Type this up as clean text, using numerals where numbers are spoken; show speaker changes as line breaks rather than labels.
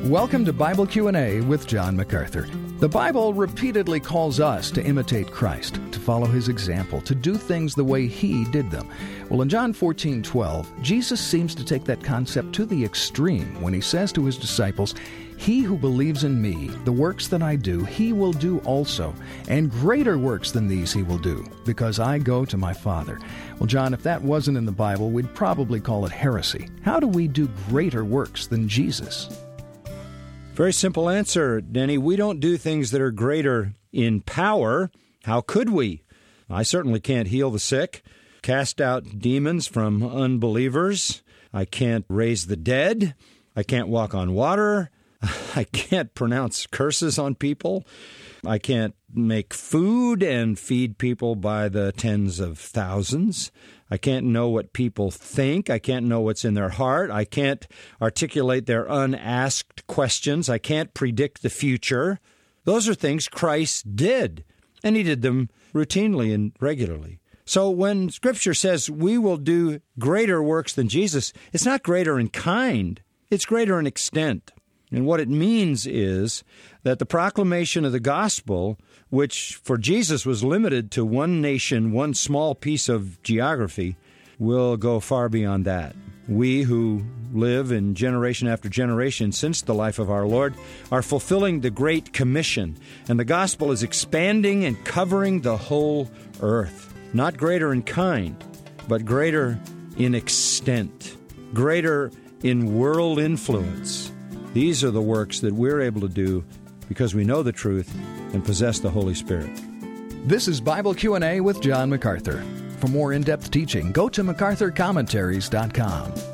Welcome to Bible Q&A with John MacArthur. The Bible repeatedly calls us to imitate Christ, to follow His example, to do things the way He did them. Well, in John 14:12, Jesus seems to take that concept to the extreme when He says to His disciples, "He who believes in me, the works that I do, he will do also, and greater works than these he will do, because I go to my Father." Well, John, if that wasn't in the Bible, we'd probably call it heresy. How do we do greater works than Jesus?
Very simple answer, Denny. We don't do things that are greater in power. How could we? I certainly can't heal the sick, cast out demons from unbelievers. I can't raise the dead. I can't walk on water. I can't pronounce curses on people. I can't make food and feed people by the tens of thousands. I can't know what people think. I can't know what's in their heart. I can't articulate their unasked questions. I can't predict the future. Those are things Christ did, and He did them routinely and regularly. So when Scripture says we will do greater works than Jesus, it's not greater in kind. It's greater in extent. And what it means is that the proclamation of the gospel, which for Jesus was limited to one nation, one small piece of geography, will go far beyond that. We who live in generation after generation since the life of our Lord are fulfilling the Great Commission, and the gospel is expanding and covering the whole earth. Not greater in kind, but greater in extent, greater in world influence. These are the works that we're able to do because we know the truth and possess the Holy Spirit.
This is Bible Q&A with John MacArthur. For more in-depth teaching, go to MacArthurCommentaries.com.